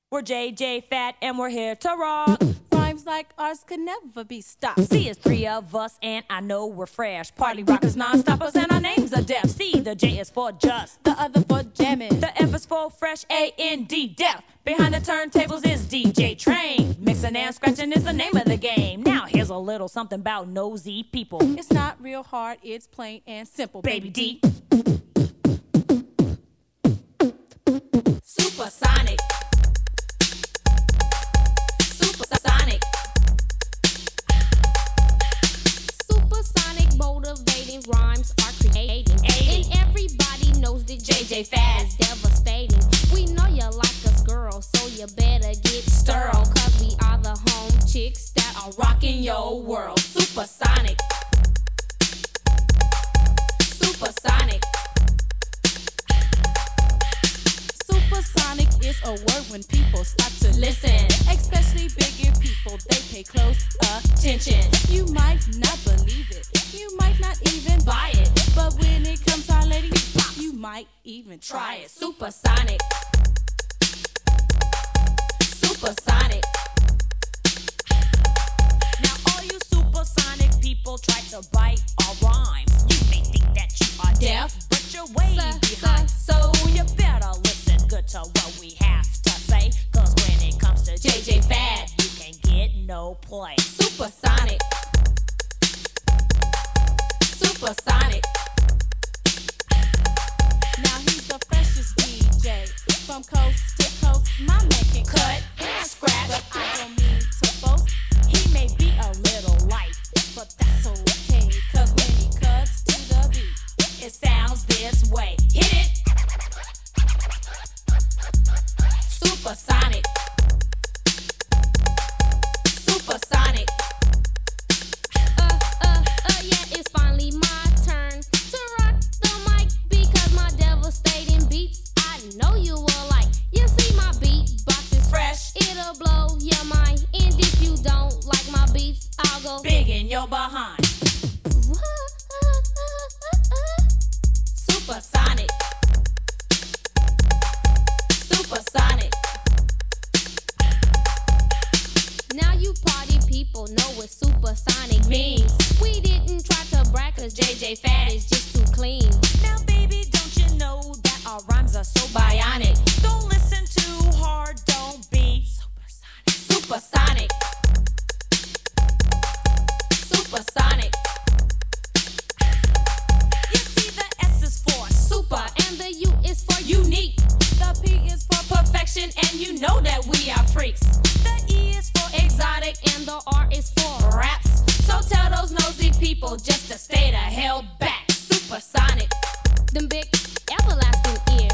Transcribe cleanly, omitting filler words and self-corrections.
We're JJ Fat and we're here to rock. Rhymes like ours could never be stopped. See, it's three of us and I know we're fresh. Party rockers, non-stoppers, and our names are deaf. See, the J is for just, the other for jamming, the F is for fresh, A-N-D, deaf. Behind the turntables is DJ Train. Mixing and scratching is the name of the game. Now here's a little something about nosy people. It's not real hard, it's plain and simple, Baby D. Supersonic. Supersonic. Supersonic motivating rhymes are creating. And everybody knows that JJ Fad is devastating. We know you like us, girl, so you better get sterile. Cause we are the home chicks that are rocking your world. Supersonic. Supersonic. Supersonic is a word when people start to Listen. Especially bigger people, they pay close Attention. You might not believe it, you might not even Buy it. but when it comes to our lady, you might even Try it. Supersonic. Supersonic. Now all you supersonic people try to bite our rhymes. You may think that you are deaf, but you're way behind. So you better listen good to what we have to say. Cause when it comes to JJ Fad, you can get no play. Supersonic. Supersonic. Now he's the freshest DJ from coast to coast. My man can Cut. Scratch. but I don't mean to boast. He may be a little light, But that's okay, cause when he cuts to the beat, it sounds this way. Hit it. Supersonic. Supersonic. Yeah, it's finally my turn to rock the mic because my devastating beats I know you will like. You see my beatbox is fresh, it'll blow your mind. And if you don't like my beats, I'll go Big in your behind. Supersonic. Supersonic. Now you party people know what supersonic means. We didn't try to brag cause JJ Fad is just too clean. Now baby, don't you know that our rhymes are so bionic? Don't listen too hard, don't be Supersonic. Supersonic. You see the S is for Super and the U is for unique. the P is for Perfection and you know that we are freaks. the E is for Exotic and the R is for raps. So tell those nosy people just to stay the hell back. Supersonic. Them big everlasting ears.